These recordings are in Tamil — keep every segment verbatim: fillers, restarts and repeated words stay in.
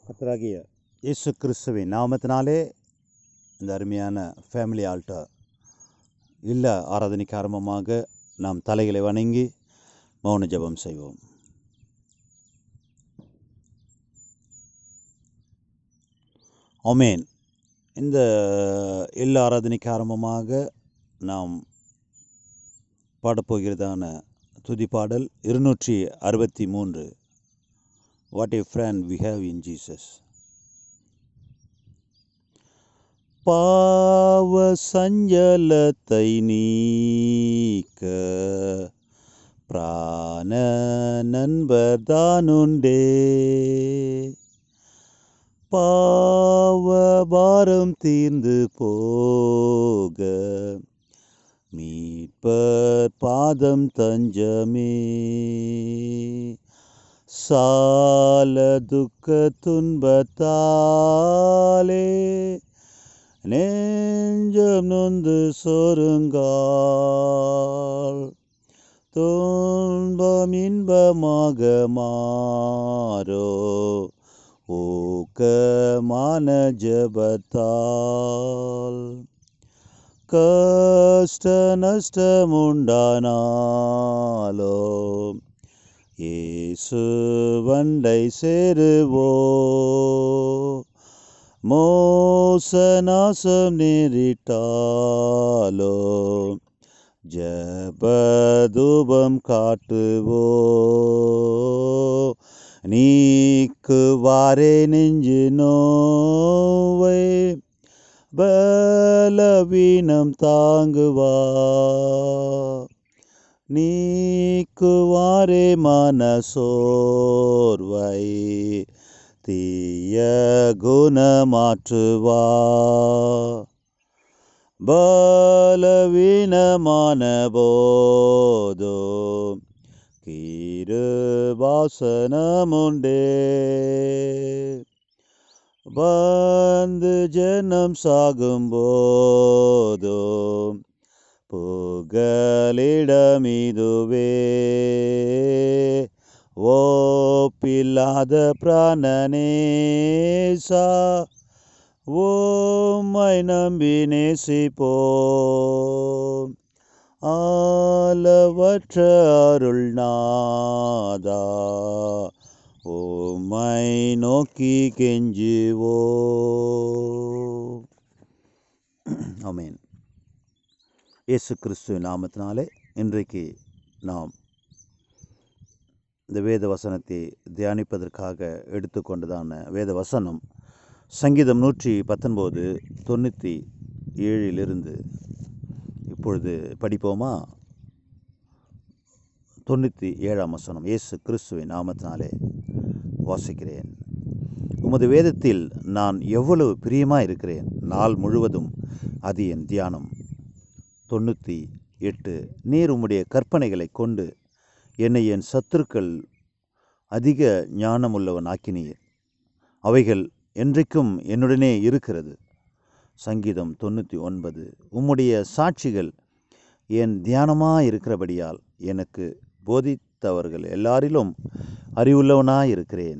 கர்த்தராகிய இயேசு கிறிஸ்துவின் நாமத்தினாலே இந்த அருமையான ஃபேமிலி ஆல்ட்டார் இல்ல ஆராதனைக்கு ஆரம்பமாக நாம் தலைகளை வணங்கி மௌன ஜெபம் செய்வோம். ஆமென். இந்த இல்ல ஆராதனைக்கு ஆரம்பமாக நாம் பாடப்போகிறதான துதிப்பாடல் இருநூற்றி அறுபத்தி மூன்று. What a friend we have in Jesus. பாவ சஞ்சலத்தை நீக்க பிராண நண்பர் தானுண்டே, பாவ பாரம் தீர்ந்து போக மீட்பர் பாதம் தஞ்சமே, சால துக்க துன்பத்தாலே நெஞ்சம் நொந்து சொருங்கால் துன்பம் இன்பமாக மாறோ ஊக்கமான ஜெபத்தால், கஷ்ட நஷ்டமுண்டானாலோ இயேசு வண்டை சேருவோ, மோசநாசம் நேரிட்டாலோ ஜபதூபம் காட்டுவோ, நீக்குவாரே நெஞ்சு நோவை பலவீனம் தாங்குவா, நீக்குவாரே மனசோர்வை தீய குணமாற்றுவா, பலவீனமான போதோ கிருபாசனமுண்டே, வந்து ஜனம் சாகும் போதோ புகலிடமிதுவே, ஓப்பில்லாத பிராணனேசா ஓம்மை நம்பி நேசிப்போம், ஆலவற்ற அருள் நாதா ஓம்மை நோக்கி கெஞ்சுவோ. ஆமென். இயேசு கிறிஸ்து நாமத்தினாலே இன்றைக்கு நாம் இந்த வேத வசனத்தை தியானிப்பதற்காக எடுத்துக்கொண்டதான வேத வசனம் சங்கீதம் நூற்றி பத்தொன்பது தொண்ணூற்றி ஏழிலிருந்து இப்பொழுது படிப்போமா? தொண்ணூற்றி ஏழாம் வசனம். இயேசு கிறிஸ்துவின் நாமத்தினாலே வாசிக்கிறேன். உமது வேதத்தில் நான் எவ்வளவு பிரியமாக இருக்கிறேன், நாள் முழுவதும் அது என் தியானம். தொண்ணூற்றி எட்டு. நீர் உம்முடைய கற்பனைகளை கொண்டு என்னை என் சத்துருக்கள் அதிக ஞானமுள்ளவன் ஆக்கினீர், அவைகள் என்றைக்கும் என்னுடனே இருக்கிறது. சங்கீதம் தொண்ணூற்றி ஒன்பது. உம்முடைய சாட்சிகள் என் தியானமாக இருக்கிறபடியால் எனக்கு போதித்தவர்கள் எல்லாரிலும் அறிவுள்ளவனாய் இருக்கிறேன்.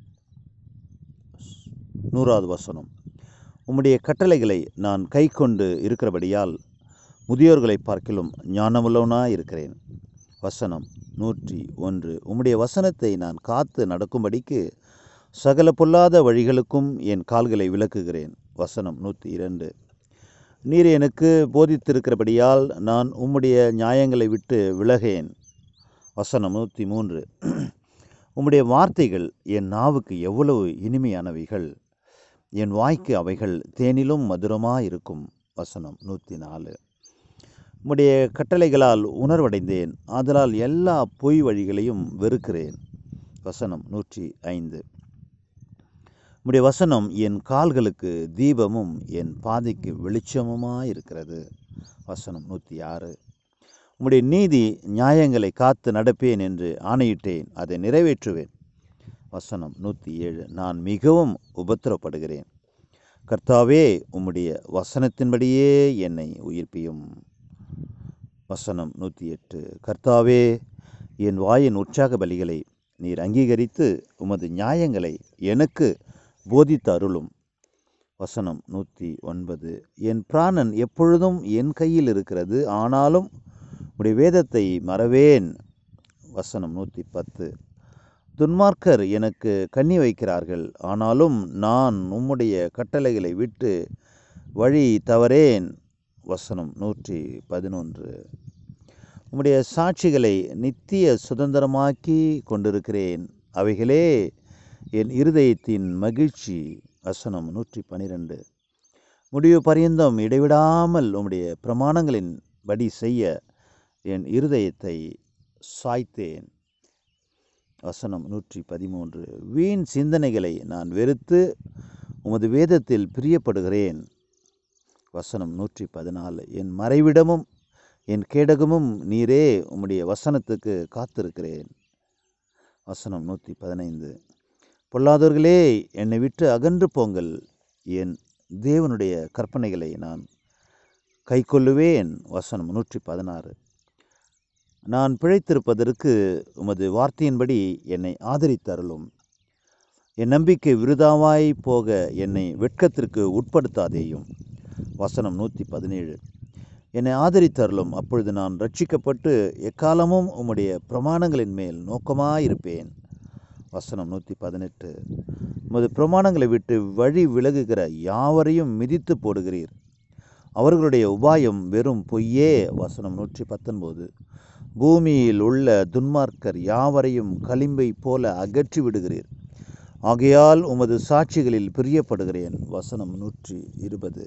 நூறாவது வசனம். உம்முடைய கட்டளைகளை நான் கை கொண்டு இருக்கிறபடியால் முதியோர்களை பார்க்கிலும் ஞானமுள்ளவனாய் இருக்கிறேன். வசனம் நூற்றி ஒன்று. உம்முடைய வசனத்தை நான் காத்து நடக்கும்படிக்கு சகல பொல்லாத வழிகளுக்கும் என் கால்களை விலக்குகிறேன். வசனம் நூற்றி இரண்டு. நீர் எனக்கு போதித்திருக்கிறபடியால் நான் உம்முடைய நியாயங்களை விட்டு விலகேன். வசனம் நூற்றி மூன்று. உம்முடைய வார்த்தைகள் என் நாவுக்கு எவ்வளவு இனிமையானவைகள், என் வாய்க்கு அவைகள் தேனிலும் மதுரமாயிருக்கும். வசனம் நூற்றி நாலு. உம்முடைய கட்டளைகளால் உணர்வடைந்தேன், ஆதலால் எல்லா பொய் வழிகளையும் வெறுக்கிறேன். வசனம் நூற்றி ஐந்து. உம்முடைய வசனம் என் கால்களுக்கு தீபமும் என் பாதைக்கு வெளிச்சமுமாயிருக்கிறது. வசனம் நூற்றி ஆறு. உம்முடைய நீதி நியாயங்களை காத்து நடப்பேன் என்று ஆணையிட்டேன், அதை நிறைவேற்றுவேன். வசனம் நூற்றி ஏழு. நான் மிகவும் உபத்திரப்படுகிறேன், கர்த்தாவே உம்முடைய வசனத்தின்படியே என்னை உயிர்ப்பியும். வசனம் நூற்றி எட்டு. கர்த்தாவே என் வாயின் உற்சாக பலிகளை நீர் அங்கீகரித்து உமது நியாயங்களை எனக்கு போதித்து அருளும். வசனம் நூற்றி ஒன்பது. என் பிராணன் எப்பொழுதும் என் கையில் இருக்கிறது, ஆனாலும் உடைய வேதத்தை மறவேன். வசனம் நூற்றி பத்து. துன்மார்க்கர் எனக்கு கண்ணி வைக்கிறார்கள், ஆனாலும் நான் உம்முடைய கட்டளைகளை விட்டு வழி தவறேன். வசனம் நூற்றி பதினொன்று. உம்முடைய சாட்சிகளை நித்திய சுதந்திரமாக்கி கொண்டிருக்கிறேன், அவைகளே என் இருதயத்தின் மகிழ்ச்சி. வசனம் நூற்றி பனிரெண்டு. முடிவு பரியந்தம் இடைவிடாமல் உம்முடைய பிரமாணங்களின் படி செய்ய என் இருதயத்தை சாய்த்தேன். வசனம் நூற்றி பதிமூன்று. வீண் சிந்தனைகளை நான் வெறுத்து உமது வேதத்தில் பிரியப்படுகிறேன். வசனம் நூற்றி பதினாலு. என் மறைவிடமும் என் கேடகமும் நீரே, உம்முடைய வசனத்துக்கு காத்திருக்கிறேன். வசனம் நூற்றி பதினைந்து. பொல்லாதவர்களே என்னை விட்டு அகன்று போங்கள், என் தேவனுடைய கற்பனைகளை நான் கைக்கொள்ளுவேன். வசனம் நூற்றி பதினாறு. நான் பிழைத்திருப்பதற்கு உமது வார்த்தையின்படி என்னை ஆதரித்தருளும். என் நம்பிக்கை விருதாவாய் போக என்னை வெட்கத்திற்கு உட்படுத்தாதேயும். வசனம் நூற்றி பதினேழு. என்னை ஆதரித்தருளும், அப்பொழுது நான் ரட்சிக்கப்பட்டு எக்காலமும் உம்முடைய பிரமாணங்களின் மேல் நோக்கமாயிருப்பேன். வசனம் நூற்றி பதினெட்டு. உமது பிரமாணங்களை விட்டு வழி விலகுகிற யாவரையும் மிதித்து போடுகிறீர், அவர்களுடைய உபாயம் வெறும் பொய்யே. வசனம் நூற்றி பத்தொன்பது. பூமியில் உள்ள துன்மார்க்கர் யாவரையும் களிம்பை போல அகற்றி விடுகிறீர், ஆகையால் உமது சாட்சிகளில் பிரியப்படுகிறேன். வசனம் நூற்றி இருபது.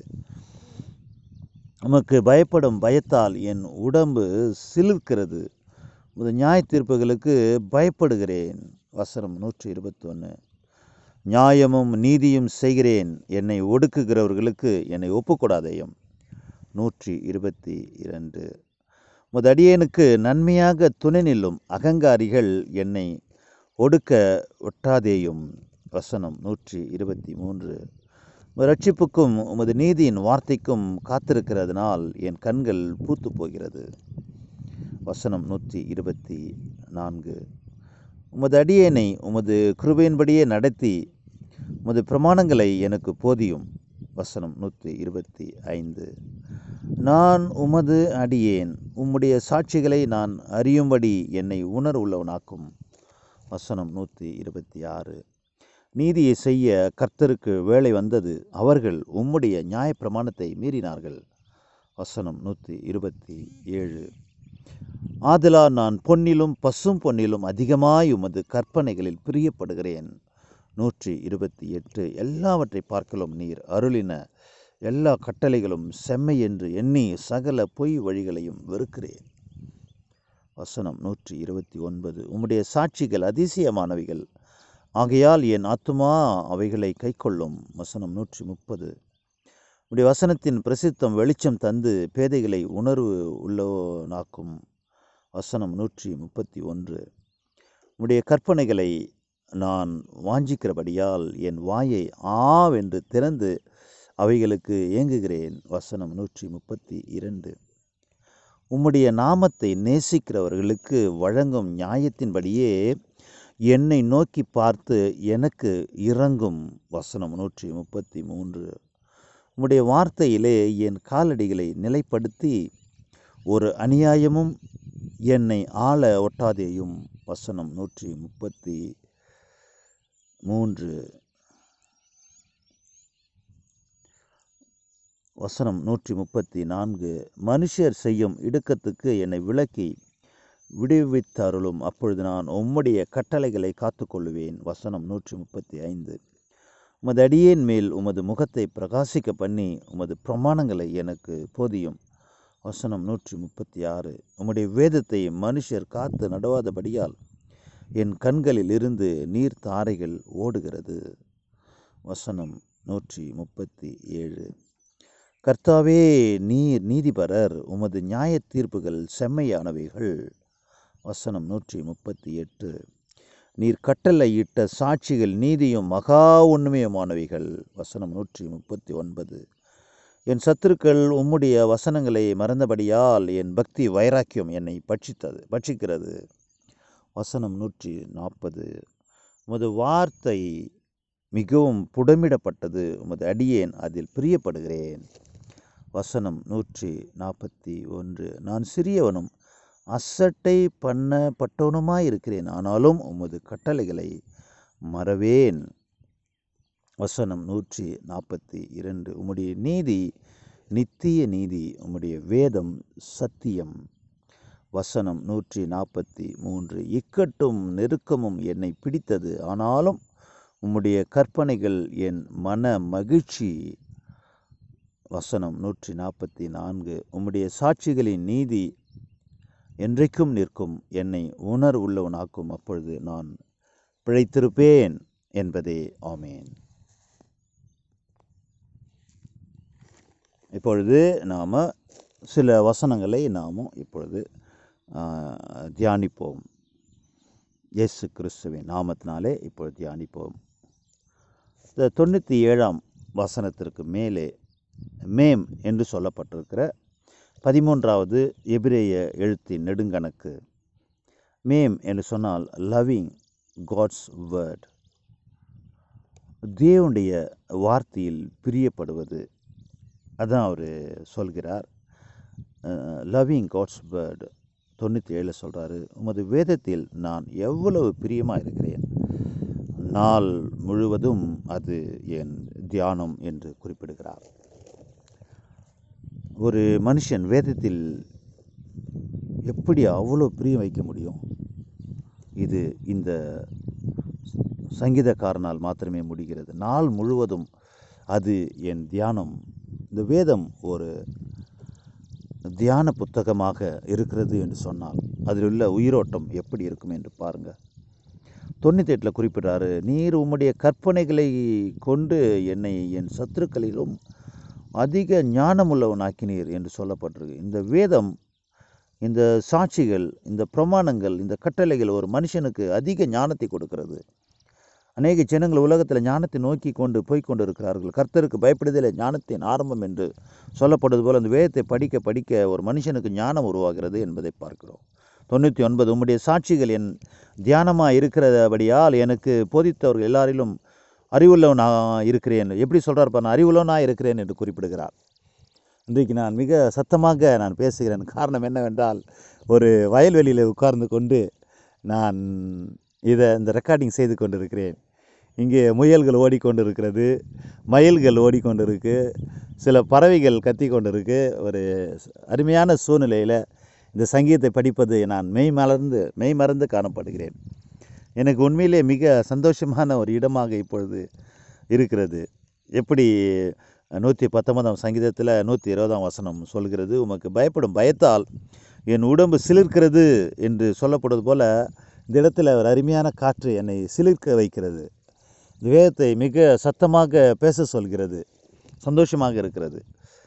உமக்கு பயப்படும் பயத்தால் என் உடம்பு சிலிர்க்கிறது, உமது நியாய தீர்ப்புகளுக்கு பயப்படுகிறேன். வசனம் நூற்றி இருபத்தி ஒன்று. நியாயமும் நீதியும் செய்கிறேன், என்னை ஒடுக்குகிறவர்களுக்கு என்னை ஒப்புக்கொடாதேயும். நூற்றி இருபத்தி இரண்டு. உமது அடியேனுக்கு நன்மையாக துணை நில்லும், அகங்காரிகள் என்னை ஒடுக்க ஒட்டாதேயும். வசனம் நூற்றி இருபத்தி மூன்று. உமது ரட்சிப்புக்கும் உமது நீதியின் வார்த்தைக்கும் காத்திருக்கிறதுனால் என் கண்கள் பூத்து போகிறது. வசனம் நூற்றி இருபத்தி நான்கு. உமது அடியேனை உமது கிருபையின்படியே நடத்தி உமது பிரமாணங்களை எனக்கு போதியும். வசனம் நூற்றி இருபத்தி ஐந்து. நான் உமது அடியேன், உம்முடைய சாட்சிகளை நான் அறியும்படி என்னை உணர் உள்ளவனாக்கும். வசனம் நூற்றி இருபத்தி ஆறு. நீதியை செய்ய கர்த்தருக்கு வேலை வந்தது, அவர்கள் உம்முடைய நியாயப்பிரமாணத்தை மீறினார்கள். வசனம் நூற்றி இருபத்தி ஏழு. ஆதலால் நான் பொன்னிலும் பசும் பொன்னிலும் அதிகமாய் உமது கற்பனைகளில் பிரியப்படுகிறேன். நூற்றி இருபத்தி எட்டு. எல்லாவற்றை பார்க்கலும் நீர் அருளின எல்லா கட்டளைகளும் செம்மை என்று எண்ணி சகல பொய் வழிகளையும் வெறுக்கிறேன். வசனம் நூற்றி இருபத்தி ஒன்பது. உம்முடைய சாட்சிகள் அதிசயமானவைகள், ஆகையால் என் ஆத்துமா அவைகளை கைக்கொள்ளும். வசனம் நூற்றி முப்பது. உடைய வசனத்தின் பிரசித்தம் வெளிச்சம் தந்து பேதைகளை உணர்வு உள்ளவனாக்கும். வசனம் நூற்றி முப்பத்தி ஒன்று. உடைய கற்பனைகளை நான் வாஞ்சிக்கிறபடியால் என் வாயை ஆவென்று திறந்து அவைகளுக்கு ஏங்குகிறேன். வசனம் நூற்றி முப்பத்தி இரண்டு. உம்முடைய நாமத்தை நேசிக்கிறவர்களுக்கு வழங்கும் நியாயத்தின்படியே என்னை நோக்கி பார்த்து எனக்கு இரங்கும். வசனம் நூற்றி முப்பத்தி மூன்று. உம்முடைய வார்த்தையிலே என் காலடிகளை நிலைப்படுத்தி ஒரு அநியாயமும் என்னை ஆள ஒட்டாதேயும். வசனம் நூற்றி முப்பத்தி மூன்று. வசனம் நூற்றி முப்பத்தி நான்கு. மனுஷர் செய்யும் இடுக்கத்துக்கு என்னை விலக்கி விடுவித்தருளும், அப்பொழுது நான் உம்முடைய கட்டளைகளை காத்துக்கொள்ளுவேன். வசனம் நூற்றி முப்பத்தி ஐந்து. உமது அடியேன் மேல் உமது முகத்தை பிரகாசிக்க பண்ணி உமது பிரமாணங்களை எனக்கு போதியும். வசனம் நூற்றி முப்பத்தி ஆறு. உம்முடைய வேதத்தை மனுஷர் காத்து நடுவாதபடியால் என் கண்களில் இருந்து நீர் தாரைகள் ஓடுகிறது. வசனம் நூற்றி முப்பத்தி ஏழு. கர்த்தாவே, நீர் நீதிபரர், உமது நியாய தீர்ப்புகள் செம்மையானவைகள். வசனம் நூற்றி முப்பத்தி எட்டு. நீர் கட்டளையிட்ட சாட்சிகள் நீதியும் மகா உண்மையுமானவைகள். வசனம் நூற்றி முப்பத்தி ஒன்பது. என் சத்துருக்கள் உம்முடைய வசனங்களை மறந்தபடியால் என் பக்தி வைராக்கியம் என்னை பட்சித்தது பட்சிக்கிறது. வசனம் நூற்றி நாற்பது. உமது வார்த்தை மிகவும் புடமிடப்பட்டது. உமது அடியேன் அதில் பிரியப்படுகிறேன். வசனம் நூற்றி நாற்பத்தி ஒன்று. நான் சிறியவனும் அசட்டை பண்ணப்பட்டவனுமாயிருக்கிறேன், ஆனாலும் உமது கட்டளைகளை மறவேன். வசனம் நூற்றி நாற்பத்தி இரண்டு. உம்முடைய நீதி நித்திய நீதி, உம்முடைய வேதம் சத்தியம். வசனம் நூற்றி நாற்பத்தி மூன்று. இக்கட்டும் நெருக்கமும் என்னை பிடித்தது, ஆனாலும் உம்முடைய கற்பனைகள் என் மன மகிழ்ச்சி. வசனம் நூற்றி நாற்பத்தி நான்கு. உம்முடைய சாட்சிகளின் நீதி என்றைக்கும் நிற்கும், என்னை உணர் உள்ளவனாக்கும், அப்பொழுது நான் பிழைத்திருப்பேன் என்பதே. ஆமேன். இப்பொழுது நாம் சில வசனங்களை நாமும் இப்பொழுது தியானிப்போம். இயேசு கிறிஸ்துவின் நாமத்தினாலே இப்பொழுது தியானிப்போம். இந்த தொண்ணூற்றி ஏழாம் வசனத்திற்கு மேலே மேம் என்று சொல்லப்பட்டிருக்கிற பதிமூன்றாவது எபிரேய எழுத்தின் நெடுங்கணக்கு. மேம் என்று சொன்னால் லவ்விங் காட்ஸ் வேர்ட், தேவனுடைய வார்த்தையில் பிரியப்படுவது. அதான் அவர் சொல்கிறார். லவ்விங் காட்ஸ் வேர்டு தொண்ணூற்றி ஏழில் சொல்கிறாரு, உமது வேதத்தில் நான் எவ்வளவு பிரியமாக இருக்கிறேன், நாள் முழுவதும் அது என் தியானம் என்று குறிப்பிடுகிறார். ஒரு மனுஷன் வேதத்தில் எப்படி அவ்வளோ பிரியம் வைக்க முடியும்? இது இந்த சங்கீதக்காரனால் மாத்திரமே முடிகிறது. நாள் முழுவதும் அது என் தியானம். இந்த வேதம் ஒரு தியான புத்தகமாக இருக்கிறது என்று சொன்னால் அதில் உள்ள உயிரோட்டம் எப்படி இருக்கும் என்று பாருங்கள். தொண்ணூற்றி எட்டில் குறிப்பிட்டாரு, நீர் உம்முடைய கற்பனைகளை கொண்டு என்னை என் சத்துருக்களிலும் அதிக ஞானமுள்ளவனாக்கினீர் என்று சொல்லப்பட்டிருக்கு. இந்த வேதம், இந்த சாட்சிகள், இந்த பிரமாணங்கள், இந்த கட்டளைகள் ஒரு மனுஷனுக்கு அதிக ஞானத்தை கொடுக்கிறது. அநேக ஜனங்கள் உலகத்தில் ஞானத்தை நோக்கி கொண்டு போய்கொண்டு இருக்கிறார்கள். கர்த்தருக்கு பயப்படுதலே ஞானத்தின் ஆரம்பம் என்று சொல்லப்படுவது போல் அந்த வேதத்தை படிக்க படிக்க ஒரு மனுஷனுக்கு ஞானம் உருவாகிறது என்பதை பார்க்கிறோம். தொண்ணூற்றி ஒன்பது. உம்முடைய சாட்சிகள் என் தியானமாக இருக்கிறபடியால் எனக்கு போதித்தவர்கள் எல்லாரிலும் அறிவுள்ளவனாக இருக்கிறேன். எப்படி சொல்கிறார் பாருங்க, அறிவுள்ளவனாக இருக்கிறேன் என்று குறிப்பிடுகிறார். இன்றைக்கு நான் மிக சத்தமாக நான் பேசுகிறேன். காரணம் என்னவென்றால், ஒரு வயல்வெளியில் உட்கார்ந்து கொண்டு நான் இதை இந்த ரெக்கார்டிங் செய்து கொண்டு இருக்கிறேன். இங்கே முயல்கள் ஓடிக்கொண்டு இருக்கிறது, மயில்கள் ஓடிக்கொண்டு இருக்கு, சில பறவைகள் கத்தி கொண்டு இருக்கு. ஒரு அருமையான சூழ்நிலையில் இந்த சங்கீதத்தை படிப்பது நான் மெய் மலர்ந்து மெய் மறந்து காணப்படுகிறேன். எனக்கு உண்மையிலே மிக சந்தோஷமான ஒரு இடமாக இப்பொழுது இருக்கிறது. எப்படி நூற்றி பத்தொன்பதாம் சங்கீதத்தில் நூற்றி இருபதாம் வசனம் சொல்கிறது, உமக்கு பயப்படும் பயத்தால் என் உடம்பு சிலிர்க்கிறது என்று சொல்லப்படுவது போல் இந்த இடத்துல ஒரு அருமையான காற்று என்னை சிலிர்க்க வைக்கிறது. இந்த வேதத்தை மிக சத்தமாக பேச சொல்கிறது, சந்தோஷமாக இருக்கிறது.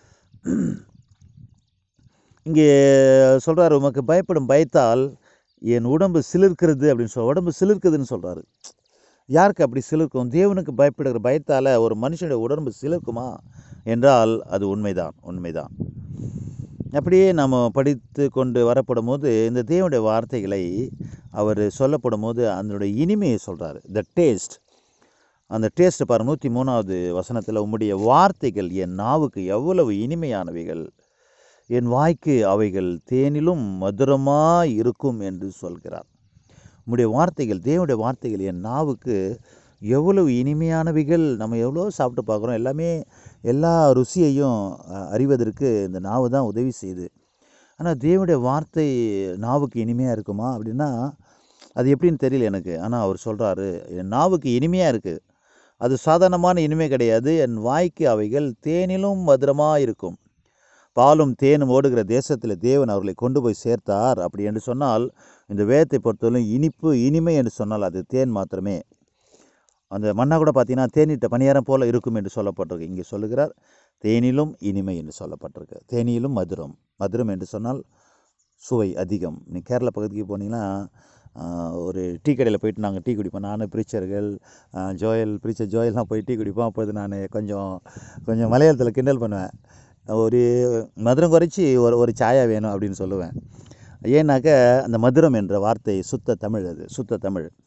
இங்கே சொல்கிறார், உமக்கு பயப்படும் பயத்தால் என் உடம்பு சிலிர்க்கிறது அப்படின்னு சொல் உடம்பு சிலிர்க்குதுன்னு சொல்கிறாரு. யாருக்கு அப்படி சிலிர்க்கும்? தேவனுக்கு பயப்படுகிற பயத்தால் ஒரு மனுஷனுடைய உடம்பு சிலிர்க்குமா என்றால் அது உண்மைதான் உண்மைதான் அப்படியே நாம் படித்து கொண்டு வரப்படும் போது இந்த தேவனுடைய வார்த்தைகளை அவர் சொல்லப்படும் போது அதனுடைய இனிமையை சொல்கிறார். த டேஸ்ட், அந்த டேஸ்ட் பாருங்கள். நூற்றி மூணாவது வசனத்தில், உம்முடைய வார்த்தைகள் என் நாவுக்கு எவ்வளவு இனிமையானவைகள், என் வாய்க்கு அவைகள் தேனிலும் மதுரமாக இருக்கும் என்று சொல்கிறார். உம்முடைய வார்த்தைகள், தேவனுடைய வார்த்தைகள் என் நாவுக்கு எவ்வளவு இனிமையானவைகள். நம்ம எவ்வளோ சாப்பிட்டு பார்க்குறோம், எல்லாமே எல்லா ருசியையும் அறிவதற்கு இந்த நாவு தான் உதவி செய்யுது. ஆனால் தேவனுடைய வார்த்தை நாவுக்கு இனிமையாக இருக்குமா அப்படின்னா அது எப்படின்னு தெரியல எனக்கு. ஆனால் அவர் சொல்கிறாரு, என் நாவுக்கு இனிமையாக இருக்குது, அது சாதாரணமான இனிமை கிடையாது, என் வாய்க்கு அவைகள் தேனிலும் மதுரமாக இருக்கும். பாலும் தேனும் ஓடுகிற தேசத்தில் தேவன் அவர்களை கொண்டு போய் சேர்த்தார். அப்படி என்று சொன்னால் இந்த வேதத்தை பொறுத்தவரை இனிப்பு இனிமை என்று சொன்னால் அது தேன் மாத்திரமே. அந்த மண்ணா கூட பார்த்தீங்கன்னா தேனிட்ட பணியாரம் போல் இருக்கும் என்று சொல்லப்பட்டிருக்கு. இங்கே சொல்லுகிறார், தேனிலும் இனிமை என்று சொல்லப்பட்டிருக்கு. தேனிலும் மதுரம். மதுரம் என்று சொன்னால் சுவை அதிகம். நீ கேரளா பகுதிக்கு போனீங்கன்னா ஒரு டீ கடையில் போயிட்டு நாங்கள் டீ குடிப்போம். நான் ப்ரீச்சர்கள் ஜோயல் ப்ரீச்சர் ஜோயல்லாம் போய் டீ குடிப்போம். அப்போது நான் கொஞ்சம் கொஞ்சம் மலையாளத்தில் கிண்டல் பண்ணுவேன். ஒரு மதுரம் குறைச்சி ஒரு ஒரு சாயா வேணும் அப்படின்னு சொல்லுவேன். ஏன்னாக்க அந்த மதுரம் என்ற வார்த்தை சுத்த தமிழ், அது சுத்த தமிழ்.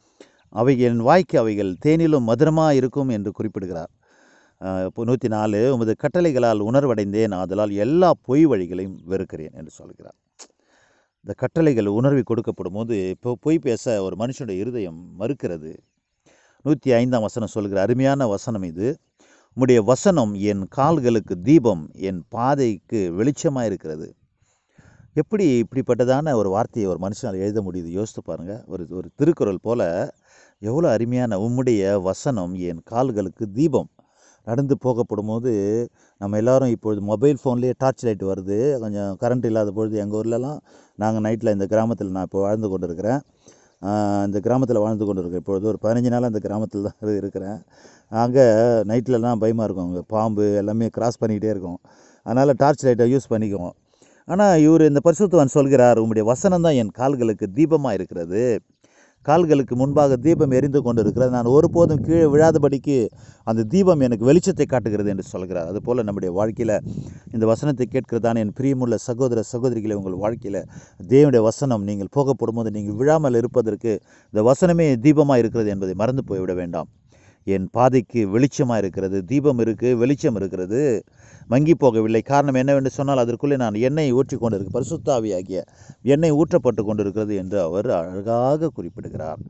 அவைகள் என் வாய்க்கு அவைகள் தேனிலும் மதுரமாக இருக்கும் என்று குறிப்பிடுகிறார். இப்போ நூற்றி நாலு உமது கட்டளைகளால் உணர்வடைந்தேன், ஆதலால் எல்லா பொய் வழிகளையும் வெறுக்கிறேன் என்று சொல்கிறார். இந்த கட்டளைகள் உணர்வை கொடுக்கப்படும் போது இப்போ பொய் பேச ஒரு மனுஷனுடைய இருதயம் மறுக்கிறது. நூற்றி ஐந்தாம் வசனம் சொல்கிற அருமையான வசனம் இது. உம்முடைய வசனம் என் கால்களுக்கு தீபம், என் பாதைக்கு வெளிச்சமாக இருக்கிறது. எப்படி இப்படிப்பட்டதான ஒரு வார்த்தையை ஒரு மனுஷனால் எழுத முடியுது யோசித்து பாருங்கள். ஒரு ஒரு திருக்குறள் போல் எவ்வளோ அருமையான உம்முடைய வசனம் என் கால்களுக்கு தீபம். நடந்து போகப்படும் போது நம்ம எல்லோரும் இப்பொழுது மொபைல் ஃபோன்லேயே டார்ச் லைட் வருது. கொஞ்சம் கரண்ட் இல்லாத பொழுது எங்கள் ஊர்லலாம் நாங்கள் நைட்டில் இந்த கிராமத்தில் நான் இப்போ வாழ்ந்து கொண்டு இருக்கிறேன். இந்த கிராமத்தில் வாழ்ந்து கொண்டு இருக்கேன். இப்பொழுது ஒரு பதினஞ்சு நாளாக அந்த கிராமத்தில் தான் இருக்கிறேன். அங்கே நைட்லலாம் பயமாக இருக்கும். அங்கே பாம்பு எல்லாமே கிராஸ் பண்ணிக்கிட்டே இருக்கும். அதனால் டார்ச் லைட்டை யூஸ் பண்ணிக்குவோம். ஆனால் இவர் இந்த பரிசுத்தவான் சொல்கிறார், உம்முடைய வசனம் தான் என் கால்களுக்கு தீபமாக இருக்கிறது. கால்களுக்கு முன்பாக தீபம் எரிந்து கொண்டு இருக்கிறது. நான் ஒருபோதும் கீழே விழாதபடிக்கு அந்த தீபம் எனக்கு வெளிச்சத்தை காட்டுகிறது என்று சொல்கிறார். அதுபோல் நம்முடைய வாழ்க்கையில் இந்த வசனத்தை கேட்கிறதான என் பிரியமுள்ள சகோதர சகோதரிகளை, உங்கள் வாழ்க்கையில் தேவனுடைய வசனம் நீங்கள் போகப்படும் போது நீங்கள் விழாமல் இருப்பதற்கு இந்த வசனமே தீபமாக இருக்கிறது என்பதை மறந்து போய்விட வேண்டாம். என் பாதைக்கு வெளிச்சமாக இருக்கிறது, தீபம் இருக்குது, வெளிச்சம் இருக்கிறது, மங்கி போகவில்லை. காரணம் என்னவென்று சொன்னால் அதற்குள்ளே நான் எண்ணெய் ஊற்றி கொண்டு இருக்கு, பரிசுத்த ஆவியாகிய எண்ணெய் ஊற்றப்பட்டு கொண்டு இருக்கிறது என்று அவர் அழகாக குறிப்பிடுகிறார்.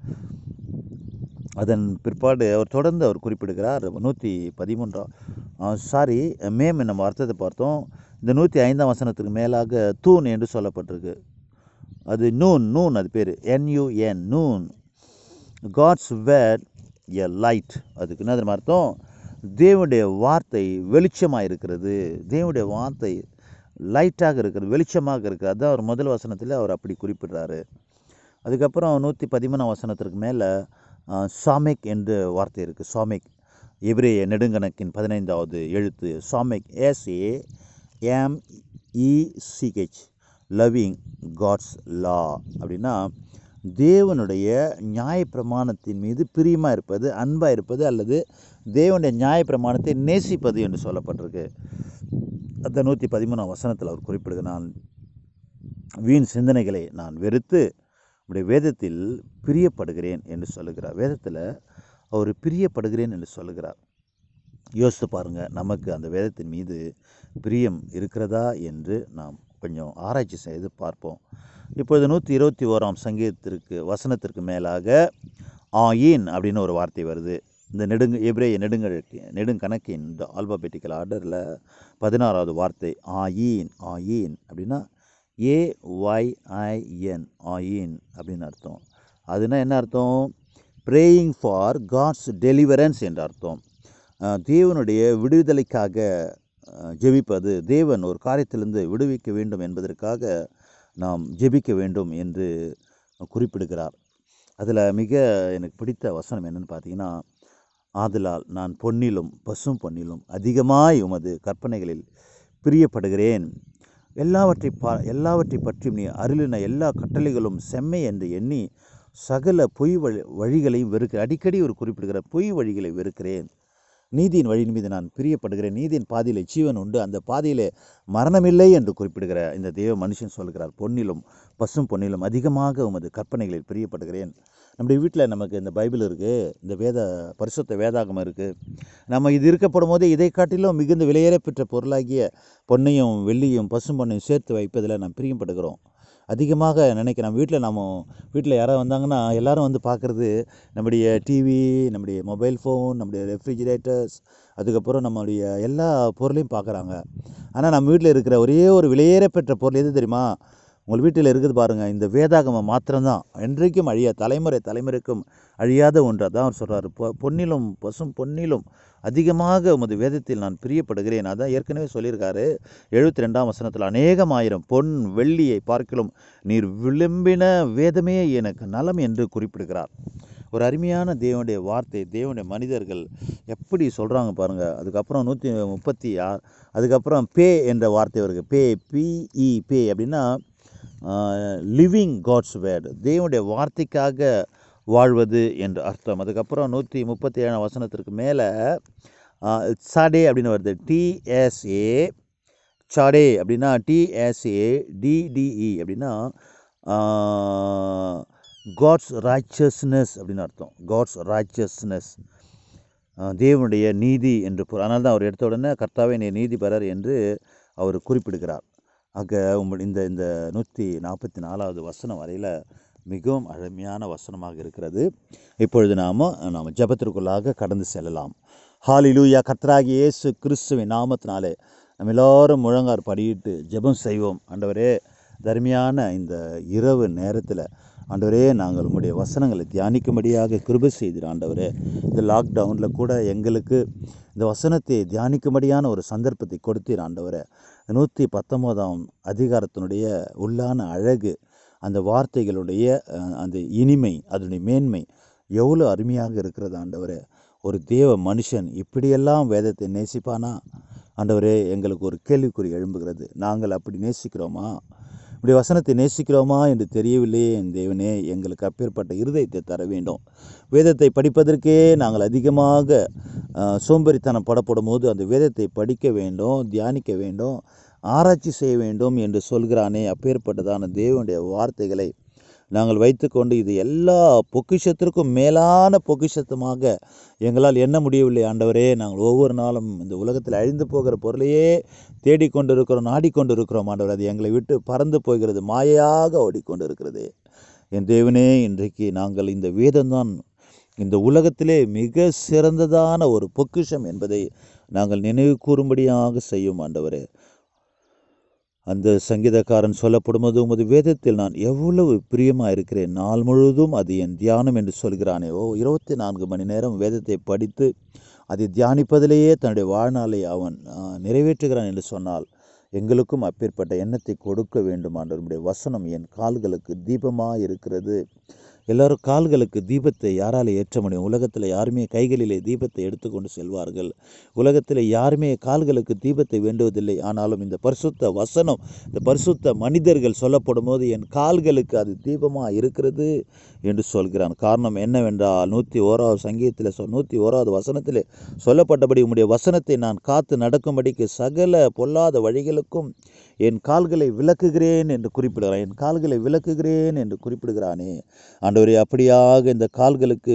அதன் பிற்பாடு அவர் தொடர்ந்து அவர் குறிப்பிடுகிறார். நூற்றி பதிமூன்றாம் சாரி மேம் நம்ம அர்த்தத்தை பார்த்தோம். இந்த நூற்றி ஐந்தாம் வசனத்துக்கு மேலாக தூண் என்று சொல்லப்பட்டிருக்கு. அது நூன், நூன் அது பேர் N U N, nun. God's word a light. அதுக்கு என்ன தெரியுமா அர்த்தம்? தேவனுடைய வார்த்தை வெளிச்சமாக இருக்கிறது. தேவனுடைய வார்த்தை லைட்டாக இருக்கிறது, வெளிச்சமாக இருக்கிறது. அதுதான் அவர் முதல் வசனத்தில் அவர் அப்படி குறிப்பிடுறாரு. அதுக்கப்புறம் நூற்றி பதிமூணாம் வசனத்திற்கு மேலே சாமெக் என்ற வார்த்தை இருக்குது. சாமெக் எபிரேய நெடுங்கணக்கின் பதினைந்தாவது எழுத்து samekh, S A M E C H, loving God's law. அப்படின்னா தேவனுடைய நியாயப்பிரமாணத்தின் மீது பிரியமாக இருப்பது, அன்பாக இருப்பது, அல்லது தேவனுடைய நியாயப்பிரமாணத்தை நேசிப்பது என்று சொல்லப்பட்டிருக்கு. அந்த நூற்றி பதிமூணாம் வசனத்தில் அவர் குறிப்பிடுக, நான் வீண் சிந்தனைகளை நான் வெறுத்து உடைய வேதத்தில் பிரியப்படுகிறேன் என்று சொல்லுகிறார். வேதத்தில் அவர் பிரியப்படுகிறேன் என்று சொல்லுகிறார். யோசித்து பாருங்கள், நமக்கு அந்த வேதத்தின் மீது பிரியம் இருக்கிறதா என்று நாம் கொஞ்சம் ஆராய்ச்சி செய்து பார்ப்போம். இப்பொழுது நூற்றி இருபத்தி ஓராம் சங்கீதத்திற்கு வசனத்திற்கு மேலாக ஆயின் அப்படின்னு ஒரு வார்த்தை வருது. இந்த நெடுங்கு எபிரேய நெடுங்கழக்கு நெடுங்கணக்கின் இந்த ஆல்பாபெட்டிக்கல் ஆர்டரில் பதினாறாவது வார்த்தை ஆயின். ஆயின் அப்படின்னா ஏஒய்ஐஎன், ஆயின் அப்படின்னு அர்த்தம். அதுனா என்ன அர்த்தம்? ப்ரேயிங் ஃபார் காட்ஸ் டெலிவரன்ஸ் என்ற அர்த்தம். தேவனுடைய விடுதலைக்காக ஜெபிப்பது, தேவன் ஒரு காரியத்திலிருந்து விடுவிக்க வேண்டும் என்பதற்காக நாம் ஜெபிக்க வேண்டும் என்று குறிப்பிடுகிறார். அதில் மிக எனக்கு பிடித்த வசனம் என்னென்னு பார்த்தீங்கன்னா, ஆதலால் நான் பொன்னிலும் பசும் பொன்னிலும் அதிகமாய் உமது கற்பனைகளில் பிரியப்படுகிறேன். எல்லாவற்றை பா எல்லாவற்றை பற்றியும் நீ அருளின எல்லா கட்டளைகளும் செம்மை என்று எண்ணி சகல பொய் வழி வழிகளையும் வெறுக்கிறேன். அடிக்கடி ஒரு குறிப்பிடுகிற பொய் வழிகளை வெறுக்கிறேன். நீதியின் வழியின் மீது நான் பிரியப்படுகிறேன். நீதியின் பாதையிலே ஜீவன் உண்டு, அந்த பாதையிலே மரணமில்லை என்று குறிப்பிடுகிற இந்த தேவ மனுஷன் சொல்கிறார், பொன்னிலும் பசும் பொன்னிலும் அதிகமாக உமது கற்பனைகளில் பிரியப்படுகிறேன். நம்முடைய வீட்டில் நமக்கு இந்த பைபிள் இருக்குது, இந்த வேத பரிசுத்த வேதாகமம் இருக்குது. நம்ம இது இருக்கப்படும் போதே இதை காட்டிலும் மிகுந்த விலையேற பெற்ற பொருளாகிய பொன்னையும் வெள்ளியும் பசும் பொன்னையும் சேர்த்து வைப்பதில் நாம் பிரியப்படுகிறோம். அதிகமாக நினைக்கிறேன். நம்ம வீட்டில் நம்ம வீட்டில் யாராவது வந்தாங்கன்னா எல்லோரும் வந்து பார்க்குறது நம்முடைய டிவி, நம்முடைய மொபைல் ஃபோன், நம்முடைய ரெஃப்ரிஜிரேட்டர்ஸ், அதுக்கப்புறம் நம்மளுடைய எல்லா பொருளையும் பார்க்குறாங்க. ஆனால் நம்ம வீட்டில் இருக்கிற ஒரே ஒரு விலையேற பெற்ற பொருள் எது தெரியுமா? உங்கள் வீட்டில் இருக்குது பாருங்கள், இந்த வேதாகமம் மாத்திரம்தான். என்றைக்கும் அழிய தலைமுறை தலைமுறைக்கும் அழியாத ஒன்று. அதான் அவர் சொல்கிறார், பொ பொன்னிலும் பசும் பொன்னிலும் அதிகமாக உமது வேதத்தில் நான் பிரியப்படுகிறேன். அதான் ஏற்கனவே சொல்லியிருக்காரு எழுபத்தி ரெண்டாம் வசனத்தில், அநேகம் ஆயிரம் பொன் வெள்ளியை பார்க்கிலும் நீர் விளம்பின வேதமே எனக்கு நலம் என்று குறிப்பிடுகிறார். ஒரு அருமையான தேவனுடைய வார்த்தை, தேவனுடைய மனிதர்கள் எப்படி சொல்கிறாங்க பாருங்கள். அதுக்கப்புறம் நூற்றி முப்பத்தி ஆறு அதுக்கப்புறம் பே என்ற வார்த்தை வருது. பே பிஇ பே அப்படின்னா லிவிங் காட்ஸ் வேர்டு, தேவனுடைய வார்த்தைக்காக வாழ்வது என்று அர்த்தம். அதுக்கப்புறம் நூற்றி முப்பத்தி ஏழாம் வசனத்திற்கு மேலே சாடே அப்படின்னு வருது. டிஎஸ்ஏ சாடே அப்படின்னா டிஎஸ்ஏ டிடிஇ அப்படின்னா காட்ஸ் ரைச்சஸ்னஸ் அப்படின்னு அர்த்தம். காட்ஸ் ரைச்சஸ்னஸ், தேவனுடைய நீதி என்று பொருள். அதனால தான் அவர் எடுத்த உடனே கர்த்தாவே நீ நீதிபரர் என்று அவர் குறிப்பிடுகிறார். ஆக உங்கள் இந்த இந்த நூற்றி நாற்பத்தி நாலாவது வசனம் வரையில் மிகவும் அருமையான வசனமாக இருக்கிறது. இப்பொழுது நாம் நாம் ஜெபத்திற்குள்ளாக கடந்து செல்லலாம். ஹல்லேலூயா. கர்த்தராகிய இயேசு கிறிஸ்துவின் நாமத்தினாலே நம்ம எல்லோரும் முழங்கார் படியிட்டு ஜெபம் செய்வோம். ஆண்டவரே, தர்மையான இந்த இரவு நேரத்தில் ஆண்டவரே, நாங்கள் உங்களுடைய வசனங்களை தியானிக்கும்படியாக கிருபை செய்தீர். ஆண்டவரே, இந்த லாக்டவுனில் கூட எங்களுக்கு இந்த வசனத்தை தியானிக்கும்படியான ஒரு சந்தர்ப்பத்தை கொடுத்தீர். ஆண்டவரே, நூற்றி பத்தொம்போதாம் அதிகாரத்தினுடைய உள்ளான அழகு, அந்த வார்த்தைகளுடைய அந்த இனிமை, அதனுடைய மேன்மை எவ்வளோ அருமையாக இருக்கிறது. ஆண்டவரே, ஒரு தேவ மனுஷன் இப்படியெல்லாம் வேதத்தை நேசிப்பானா? ஆண்டவரே, எங்களுக்கு ஒரு கேள்விக்குறி எழும்புகிறது. நாங்கள் அப்படி நேசிக்கிறோமா? இப்படி வசனத்தை நேசிக்கிறோமா என்று தெரியவில்லையே. என் தேவனே, எங்களுக்கு அப்பேற்பட்ட இருதயத்தை தர வேண்டும். வேதத்தை படிப்பதற்கே நாங்கள் அதிகமாக சோம்பேறித்தனம் படப்படும் போது அந்த வேதத்தை படிக்க வேண்டும், தியானிக்க வேண்டும், ஆராய்ச்சி செய்ய வேண்டும் என்று சொல்கிறானே, அப்பேற்பட்டதான தேவனுடைய வார்த்தைகளை நாங்கள் வைத்துக்கொண்டு இது எல்லா பொக்கிஷத்திற்கும் மேலான பொக்கிஷத்துமாக எங்களால் எண்ண முடியவில்லை. ஆண்டவரே, நாங்கள் ஒவ்வொரு நாளும் இந்த உலகத்தில் அழிந்து போகிற பொருளையே தேடிக்கொண்டு இருக்கிறோம், நாடிக்கொண்டு இருக்கிறோம். ஆண்டவர், அது எங்களை விட்டு பறந்து போகிறது, மாயாக ஓடிக்கொண்டு இருக்கிறது. என் தேவனே, இன்றைக்கு நாங்கள் இந்த வேதம்தான் இந்த உலகத்திலே மிக சிறந்ததான ஒரு பொக்கிஷம் என்பதை நாங்கள் நினைவு கூறும்படியாக செய்யும். ஆண்டவரே, அந்த சங்கீதக்காரன் சொல்லப்படும்போது உமது வேதத்தில் நான் எவ்வளவு பிரியமாக இருக்கிறேன், நாள் முழுவதும் அது என் தியானம் என்று சொல்கிறானே. ஓ, இருபத்தி நான்கு மணி நேரம் வேதத்தை படித்து அதை தியானிப்பதிலேயே தன்னுடைய வாழ்நாளை அவன் நிறைவேற்றுகிறான் என்று சொன்னால் எங்களுக்கும் அப்பேற்பட்ட எண்ணத்தை கொடுக்க வேண்டும். ஆண்டவருடைய வசனம் என் கால்களுக்கு தீபமாக இருக்கிறது. எல்லோரும் கால்களுக்கு தீபத்தை யாரால் ஏற்ற முடியும்? உலகத்தில் யாருமே கைகளிலே தீபத்தை எடுத்துக்கொண்டு செல்வார்கள். உலகத்தில் யாருமே கால்களுக்கு தீபத்தை வேண்டுவதில்லை. ஆனாலும் இந்த பரிசுத்த வசனம், இந்த பரிசுத்த மனிதர்கள் சொல்லப்படும் போது என் கால்களுக்கு அது தீபமாக இருக்கிறது என்று சொல்கிறான். காரணம் என்னவென்றால், நூற்றி ஓராவது சங்கீதத்தில் சொல் நூற்றி ஓராவது வசனத்தில் சொல்லப்பட்டபடி உம்முடைய வசனத்தை நான் காத்து நடக்கும்படிக்கு சகல பொல்லாத வழிகளுக்கும் என் கால்களை விலக்குகிறேன் என்று குறிப்பிடுகிறான். என் கால்களை விலக்குகிறேன் என்று குறிப்பிடுகிறானே. ஆண்டவரே, அப்படியாக இந்த கால்களுக்கு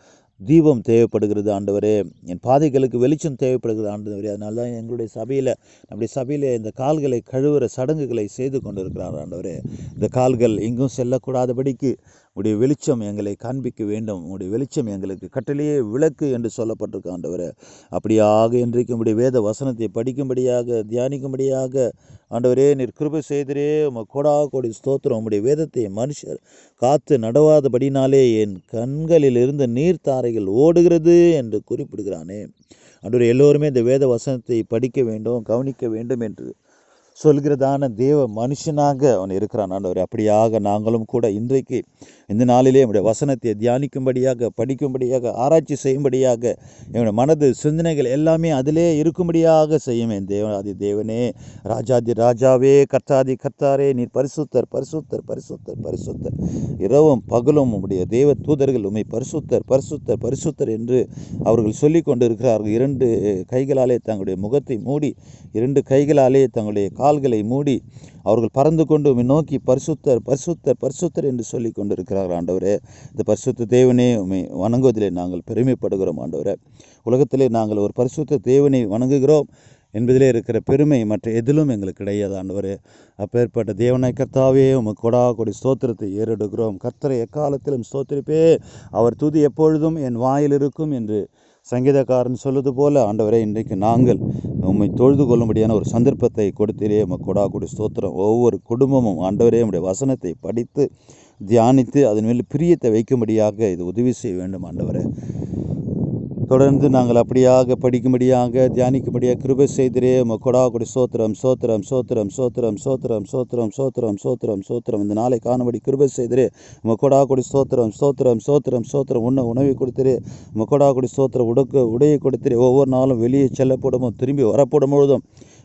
தீபம் தேவைப்படுகிறது. ஆண்டவரே, என் பாதைகளுக்கு வெளிச்சம் தேவைப்படுகிறது. ஆண்டவரே, அதனால தான் எங்களுடைய சபையில் நம்முடைய சபையில் இந்த கால்களை கழுவுற சடங்குகளை செய்து கொண்டு இருக்கிறார். ஆண்டவரே, இந்த கால்கள் எங்கும் செல்லக்கூடாதபடிக்கு உடைய வெளிச்சம் எங்களை காண்பிக்க வேண்டும். உடைய வெளிச்சம் எங்களுக்கு கட்டளையே விளக்கு என்று சொல்லப்பட்டிருக்கு. ஆண்டவரே, அப்படியாக இன்றைக்கு உடைய வேத வசனத்தை படிக்கும்படியாக தியானிக்கும்படியாக ஆண்டவரே நீர் கிருபை செய்திரே. உம கோடா கோடி ஸ்தோத்திரம். உம்முடைய வேதத்தை மனுஷர் காத்து நடவாதபடினாலே என் கண்களில் இருந்து நீர்த்தாரைகள் ஓடுகிறது என்று குறிப்பிடுகிறானே. ஆண்டவரே, எல்லோருமே இந்த வேத வசனத்தை படிக்க வேண்டும், கவனிக்க வேண்டும் என்று சொல்கிறதான தேவ மனுஷனாக அவன் இருக்கிறான். ஆண்டவரே, அப்படியாக நாங்களும் கூட இன்றைக்கு இந்த நாளிலே என்னுடைய வசனத்தை தியானிக்கும்படியாக, படிக்கும்படியாக, ஆராய்ச்சி செய்யும்படியாக, என்னுடைய மனது சிந்தனைகள் எல்லாமே அதிலே இருக்கும்படியாக செய்யும். என் தேவனாதி தேவனே, ராஜாதி ராஜாவே, கர்த்தாதி கர்த்தாரே, நீர் பரிசுத்தர் பரிசுத்தர் பரிசுத்தர் பரிசுத்தர். இரவும் பகலும் உம்முடைய தேவ தூதர்கள் உம்மை பரிசுத்தர் பரிசுத்தர் பரிசுத்தர் என்று அவர்கள் சொல்லி கொண்டு இருக்கிறார்கள். இரண்டு கைகளாலே தங்களுடைய முகத்தை மூடி, இரண்டு கைகளாலே தங்களுடைய கால்களை மூடி அவர்கள் பறந்து கொண்டு உம்மை நோக்கி பரிசுத்தர் பரிசுத்தர் பரிசுத்தர் என்று சொல்லி கொண்டு இருக்கிறார்கள். ஆண்டவரே, இந்த பரிசுத்த தேவனே உம்மை வணங்குவதிலே நாங்கள் பெருமைப்படுகிறோம். ஆண்டவரே, உலகத்திலே நாங்கள் ஒரு பரிசுத்த தேவனை வணங்குகிறோம் என்பதிலே இருக்கிற பெருமை மற்ற எதிலும் எங்களுக்கு கிடையாது. ஆண்டவரே, அப்பேற்பட்ட தேவனாய் கர்த்தாவே உமக்கு கொடா கொடி ஸ்தோத்திரத்தை ஏறெடுக்கிறோம். கர்த்தரை எக்காலத்திலும் ஸ்தோத்திரிப்பே, அவர் துதி எப்பொழுதும் என் வாயில் இருக்கும் என்று சங்கீதக்காரன் சொல்வது போல ஆண்டவரே, இன்றைக்கு நாங்கள் உம்மை தொழுது கொள்ளும்படியான ஒரு சந்தர்ப்பத்தை கொடுத்தீரே. உமக்கு கொடா கொடி ஸ்தோத்திரம். ஒவ்வொரு குடும்பமும் ஆண்டவரே உம்முடைய வசனத்தை படித்து தியானித்து அதன் மேல் பிரியத்தை வைக்கும்படியாக இது உதவி செய்ய வேண்டும். ஆண்டவரே, தொடர்ந்து நாங்கள் அப்படியாக படிக்கும்படியாக தியானிக்கும்படியாக கிருபை செய்திரே. உமக்கு கொடா கொடி சோத்திரம் சோத்திரம் சோத்திரம் சோத்திரம் சோத்திரம் சோத்திரம் சோத்திரம் சோத்திரம் சோத்திரம். இந்த நாளை காணும்படி கிருபை செய்திரே. உமக்கு கொடா கொடி சோத்திரம் சோத்திரம் சோத்திரம் சோத்திரம். உண்ண உணவை கொடுத்திரே. உமக்கு கொடா கொடி சோத்திரம். உடக்க உடையை கொடுத்திரே. ஒவ்வொரு நாளும் வெளியே செல்லப்படும் திரும்பி வரப்படும் பொழுதும்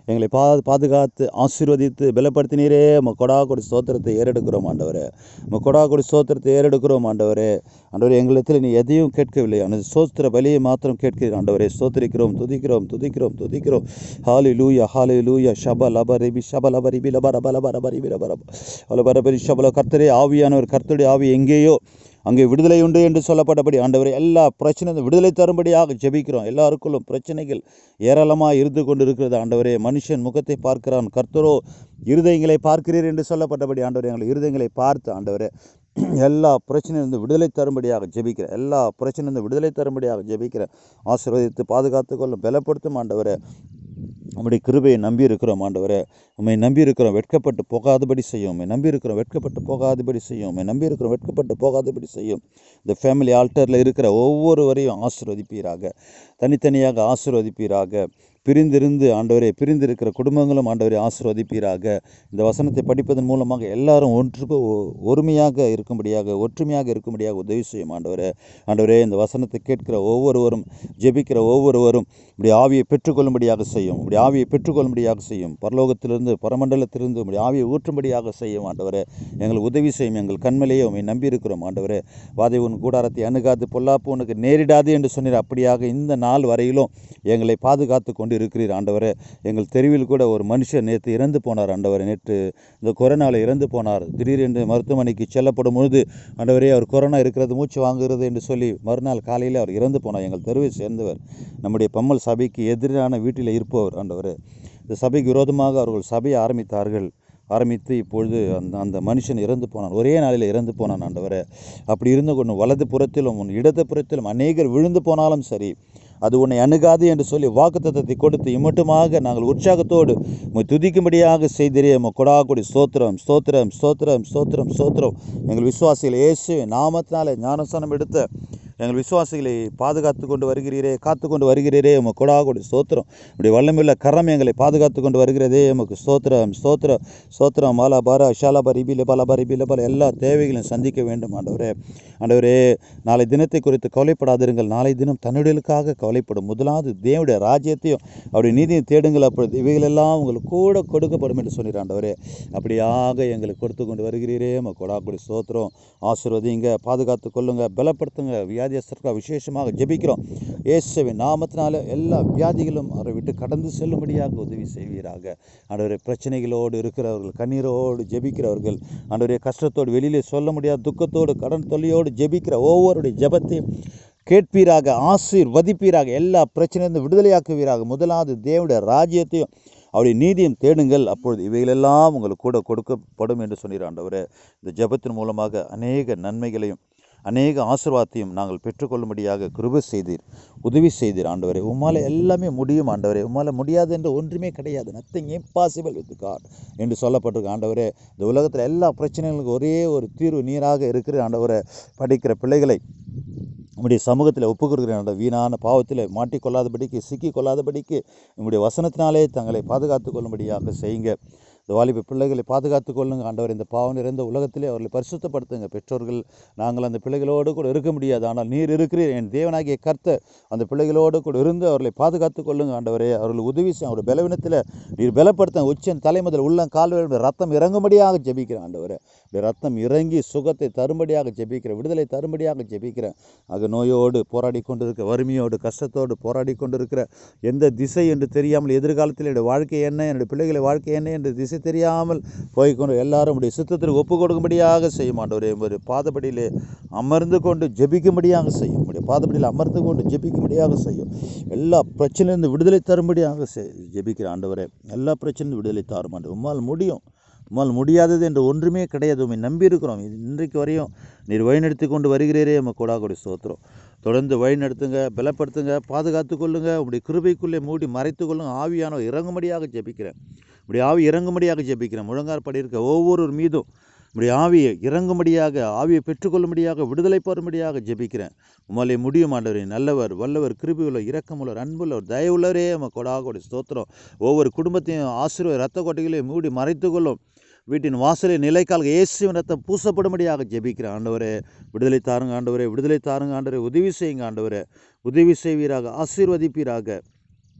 எங்களை பா பாதுகாத்து ஆசீர்வதித்து பலப்படுத்தினீரே. உமக்கு கொடா கொடி ஸ்தோத்திரத்தை ஏறெடுக்கிறோம் ஆண்டவரே. உமக்கு கொடா கொடி ஸ்தோத்திரத்தை ஏறெடுக்கிறோம் ஆண்டவரே. ஆண்டவரே, எங்களிடத்தில் நீ எதையும் கேட்கவில்லை, அந்த ஸ்தோத்திர பலியை மாத்திரம் கேட்கிறீர் ஆண்டவரே. ஸ்தோத்திரிக்கிறோம், துதிக்கிறோம் துதிக்கிறோம் துதிக்கிறோம். ஹாலி லூயா ஹாலி லூயா ஷப லப ரிபி ஷப லப ரிபி லப ரப லப ரப ரிபி லப ரப லப ஷபல. கர்த்தரே, ஆவியானவர், கர்த்தருடைய ஆவி எங்கேயோ அங்கே விடுதலை உண்டு என்று சொல்லப்பட்டபடி ஆண்டவரே, எல்லா பிரச்சனையும் விடுதலை தரும்படியாக ஜெபிக்கிறோம். எல்லாருக்குள்ளும் பிரச்சனைகள் ஏராளமாக இருந்து கொண்டு இருக்கிறது ஆண்டவரே. மனுஷன் முகத்தை பார்க்கிறான், கர்த்தரோ இருதயங்களை பார்க்கிறீர் என்று சொல்லப்பட்டபடி ஆண்டவரே, எங்களை இருதயங்களை பார்த்து ஆண்டவரே எல்லா பிரச்சனையிலிருந்து விடுதலை தரும்படியாக ஜெபிக்கிறேன். எல்லா பிரச்சனையிலிருந்து விடுதலை தரும்படியாக ஜெபிக்கிறேன். ஆசீர்வதித்து பாதுகாத்து கொள்ளும், பலப்படுத்தும் ஆண்டவரே. உம்முடைய கிருபையை நம்பி இருக்கிறோம் ஆண்டவரே. உம்மை நம்பி இருக்கிறோம், வெட்கப்பட்டு போகாதபடி செய்யும். உம்மை நம்பி இருக்கிறோம், வெட்கப்பட்டு போகாதபடி செய்யும். உம்மை நம்பி இருக்கிறோம், வெட்கப்பட்டு போகாதபடி செய்யும். இந்த ஃபேமிலி ஆல்டரில் இருக்கிற ஒவ்வொருவரையும் ஆசீர்வதிப்பீராக, தனித்தனியாக ஆசீர்வதிப்பீராக. பிரிந்திருந்து ஆண்டவரே, பிரிந்திருக்கிற குடும்பங்களும் ஆண்டவரே ஆசீர்வதிப்பீராக. இந்த வசனத்தை படிப்பதன் மூலமாக எல்லாரும் ஒன்று ஒருமையாக இருக்கும்படியாக, ஒற்றுமையாக இருக்கும்படியாக உதவி செய்யும் ஆண்டவரே. ஆண்டவரே, இந்த வசனத்தை கேட்கிற ஒவ்வொருவரும், ஜெபிக்கிற ஒவ்வொருவரும் இப்படி ஆவியை பெற்றுக்கொள்ளும்படியாக செய்யும். இப்படி ஆவியை பெற்றுக்கொள்ளும்படியாக செய்யும். பரலோகத்திலிருந்து, பரமண்டலத்திலிருந்து இப்படி ஆவியை ஊற்றும்படியாக செய்யும் ஆண்டவரே. எங்களுக்கு உதவி செய்யும். எங்கள் கண்மலையே உம்மை நம்பி இருக்கிறோம் ஆண்டவரே. வாதை உன் கூடாரத்தை அணுகாது, பொல்லாப்பு உனக்கு நேரிடாது என்று சொன்னீர். அப்படியாக இந்த நாள் வரையிலும் எங்களை பாதுகாத்து கொண்டு இருக்கிறீர் ஆண்டவரே. எங்கள் தெருவில் கூட ஒரு மனுஷர் நேற்று இறந்து போனார் ஆண்டவரே. நேற்று இந்த கொரோனாவில் இறந்து போனார். திடீரென்று மருத்துவமனைக்கு செல்லப்படும் பொழுது ஆண்டவரே, அவர் கொரோனா இருக்கிறது, மூச்சு வாங்குகிறது என்று சொல்லி மறுநாள் காலையில் அவர் இறந்து போனார். எங்கள் தெருவை சேர்ந்தவர், நம்முடைய பம்மல் சபைக்கு எதிரான வீட்டில் இருப்பவர் ஆண்டவரே. இந்த சபைக்கு விரோதமாக அவர்கள் சபையை ஆரம்பித்தார்கள். ஆரம்பித்து இப்பொழுது அந்த அந்த மனுஷன் இறந்து போனான். ஒரே நாளில் இறந்து போனான் ஆண்டவரே. அப்படி இருந்த கொண்டு வலது புறத்திலும் உன் இடது புறத்திலும் அநேகர் விழுந்து போனாலும் சரி, அது உன்னை அணுகாது என்று சொல்லி வாக்குத்தத்தத்தை கொடுத்து இம்மட்டுமாக நாங்கள் உற்சாகத்தோடு உம்மை துதிக்கும்படியாக செய்திரே. உமக்கு கொடா கொடி ஸ்தோத்திரம் ஸ்தோத்திரம் ஸ்தோத்திரம் ஸ்தோத்திரம் ஸ்தோத்திரம். எங்கள் விசுவாசிகள் இயேசுவின் நாமத்தினாலே ஞானஸ்நானம் எடுத்த எங்கள் விசுவாசிகளை பாதுகாத்து கொண்டு வருகிறீரே, காத்து கொண்டு வருகிறீரே. உமக்கு கொடா கொடி ஸ்தோத்திரம். இப்படி வல்லமையுள்ள கரம் எங்களை பாதுகாத்து கொண்டு வருகிறதே. உமக்கு ஸ்தோத்திரம் ஸ்தோத்திரம் ஸ்தோத்திரம். மாலா பாரா ஷாலா ரிபில பல ரிபில பல எல்லா தேவைகளையும் சந்திக்க வேண்டும் ஆண்டவரே. ஆண்டவரே, நாளை தினத்தை குறித்து கவலைப்படாதிருங்கள். நாளை தினம் தன்னுடையலுக்காக கவலைப்படும். முதலாவது தேவனுடைய ராஜ்யத்தையும் அவருடைய நீதியை தேடுங்கள், அப்பொழுது இவைகளெல்லாம் உங்களுக்கு கூட கொடுக்கப்படும் என்று சொன்னீர் ஆண்டவரே. அப்படியாக எங்களுக்கு கொடுத்து கொண்டு வருகிறீரே. உமக்கு கொடா கொடி ஸ்தோத்திரம். ஆசீர்வதிங்க, பாதுகாத்து கொள்ளுங்க, பலப்படுத்துங்க. வியாதியஸ்தருக்காக விசேஷமாக ஜெபிக்கிறோம். இயேசுவின் நாமத்தினால எல்லா வியாதிகளும் அவரை விட்டு கடந்து செல்லும்படியாக உதவி செய்வீராக. ஆண்டவரே, பிரச்சனைகளோடு இருக்கிறவர்கள், கண்ணீரோடு ஜெபிக்கிறவர்கள், ஆண்டவரே, கஷ்டத்தோடு வெளியிலே சொல்ல முடியாத துக்கத்தோடு கடன் தொல்லையோடு ஜெபிக்கிற ஒவ்வொருடைய ஜெபத்தையும் கேட்பீராக, ஆசீர்வதிப்பீராக. எல்லா பிரச்சனையிலிருந்து விடுதலையாக்குவீராக. முதலாவது தேவனுடைய ராஜ்யத்தையும் அவருடைய நீதியும் தேடுங்கள், அப்பொழுது இவைகளெல்லாம் உங்களுக்கு கூட கொடுக்கப்படும் என்று சொன்னீர் ஆண்டவரே. இந்த ஜெபத்தின் மூலமாக அநேக நன்மைகளையும் அநேக ஆசீர்வாதத்தையும் நாங்கள் பெற்றுக்கொள்ளும்படியாக கிருபை செய்தீர், உதவி செய்தீர் ஆண்டவரே. உம்மால் எல்லாமே முடியும் ஆண்டவரே. உம்மால் முடியாது என்று ஒன்றுமே கிடையாது. நத்திங் இம்பாசிபிள் வித் காட் என்று சொல்லப்பட்டிருக்கு ஆண்டவரே. இந்த உலகத்தில் எல்லா பிரச்சனைகளுக்கும் ஒரே ஒரு தீர்வு நீராக இருக்கிற ஆண்டவரே. படிக்கிற பிள்ளைகளை நம்முடைய சமூகத்தில் ஒப்புக்கொடுக்கிறேன். வீணான பாவத்தில் மாட்டிக்கொள்ளாதபடிக்கு, சிக்கி கொள்ளாதபடிக்கு நம்முடைய வசனத்தினாலே தங்களை பாதுகாத்து கொள்ளும்படியாக செய்யுங்க. இந்த வாலிப பிள்ளைகளை பாதுகாத்து கொள்ளுங்க ஆண்டவர். இந்த பாவம் நிறைந்த உலகத்திலே அவர்களை பரிசுத்தப்படுத்துங்க. பெற்றோர்கள் நாங்கள் அந்த பிள்ளைகளோடு கூட இருக்க முடியாது, ஆனால் நீர் இருக்கிறீர். என் தேவனாகிய கர்த்தர் அந்த பிள்ளைகளோடு கூட இருந்து அவர்களை பாதுகாத்து கொள்ளுங்க ஆண்டவரே. அவர்கள் உதவி செய்யும். அவருடைய பலவீனத்தில் நீர் பலப்படுத்த. உச்சன் தலை முதல் உள்ள கால்வரை ரத்தம் இறங்கும்படியாக ஜெபிக்கிறேன் ஆண்டவரே. ரத்தம் இறங்கி சுகத்தை தரும்படியாக ஜெபிக்கிறேன், விடுதலை தரும்படியாக ஜெபிக்கிறேன். ஆக நோயோடு போராடி கொண்டிருக்கிற, வறுமையோடு கஷ்டத்தோடு போராடி கொண்டிருக்கிற, எந்த திசை என்று தெரியாமல் எதிர்காலத்தில் என்னுடைய வாழ்க்கை என்ன, என்னுடைய பிள்ளைகளை வாழ்க்கை என்ன என்று திசை தெரியாமல் போய்கொண்டு எல்லாரும் உடைய சித்தத்திற்கு ஒப்பு கொடுக்கும்படியாக செய்யும் ஆண்டவரே. ஒரு பாதபடியிலே அமர்ந்து கொண்டு ஜெபிக்கும்படியாக செய்யும். உடைய பாதபடியில் அமர்ந்து கொண்டு ஜெபிக்கும்படியாக செய்யும். எல்லா பிரச்சனையிலிருந்து விடுதலை தரும்படியாக ஜெபிக்கிற ஆண்டவரே. எல்லா பிரச்சனையும் விடுதலை தாரும் ஆண்டவர். உம்மால் முடியும். உம்மால் முடியாதது என்று ஒன்றுமே கிடையாது. உண்மை நம்பி இருக்கிறோம். இன்றைக்கு வரையும் நீர் வழிநடத்தி கொண்டு வருகிறீரே. உமக்கு கொடா கொடி ஸ்தோத்திரம். தொடர்ந்து வழிநடத்துங்க, பலப்படுத்துங்க, பாதுகாத்து கொள்ளுங்க. உங்களுடைய கிருபைக்குள்ளே மூடி மறைத்து கொள்ளுங்க. ஆவியானவர் இறங்கும்படியாக ஜெபிக்கிறேன். இப்படி ஆவி இறங்கும்படியாக ஜெபிக்கிறேன். முழங்காற்படி இருக்க ஒவ்வொரு மீதும் இப்படி ஆவியை இறங்கும்படியாக, ஆவியை பெற்றுக்கொள்ளும்படியாக, விடுதலை பெறும்படியாக ஜெபிக்கிறேன். உம்மாலே முடியும் ஆண்டவரே. நல்லவர், வல்லவர், கிருபையுள்ளவர், இரக்கமுள்ளவர், அன்புள்ளவர், தயவுள்ளவரே. உமக்கு கொடா கொடி ஸ்தோத்திரம். ஒவ்வொரு குடும்பத்தையும் ஆசீர்வாத இரத்த கோட்டைகளையும் மூடி மறைத்து கொள்ளும். வீட்டின் வாசலை நிலைக்கால் இயேசுவின் ரத்தம் பூசப்படும்படியாக ஜெபிக்கிறேன் ஆண்டவரே. விடுதலை தாருங்க ஆண்டவரே. விடுதலை தாருங்க ஆண்டவரே. உதவி செய்யுங்க ஆண்டவரே. உதவி செய்வீராக, ஆசீர்வதிப்பீராக.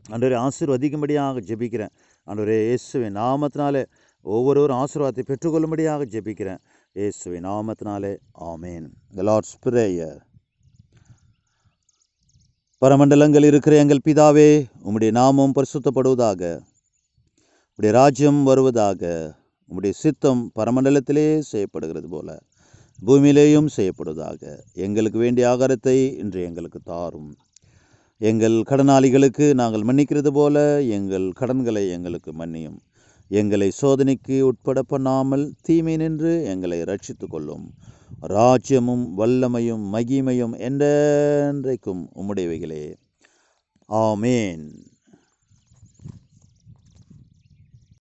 ஆண்டவரே ஆசீர்வதிக்கும்படியாக ஜெபிக்கிறேன். ஆண்டவரே இயேசுவின் நாமத்தினாலே ஒவ்வொருவரும் ஆசீர்வாதத்தை பெற்றுக்கொள்ளும்படியாக ஜெபிக்கிறேன். இயேசுவின் நாமத்தினாலே ஆமேன். The Lord's Prayer. பரமண்டலங்கள் இருக்கிற எங்கள் பிதாவே, உம்முடைய நாமம் பரிசுத்தப்படுவதாக, உம்முடைய ராஜ்யம் வருவதாக, உம்முடைய சித்தம் பரமண்டலத்திலே செய்யப்படுகிறது போல பூமியிலேயும் செய்யப்படுவதாக. எங்களுக்கு வேண்டிய ஆகாரத்தை இன்று எங்களுக்கு தாரும். எங்கள் கடனாளிகளுக்கு நாங்கள் மன்னிக்கிறது போல எங்கள் கடன்களை எங்களுக்கு மன்னியும். எங்களை சோதனைக்கு உட்பட பண்ணாமல் தீமை நின்று எங்களை ரட்சித்து கொள்ளும். ராஜ்யமும் வல்லமையும் மகிமையும் என்றென்றைக்கும் உம்முடையவைகளே. ஆமேன்.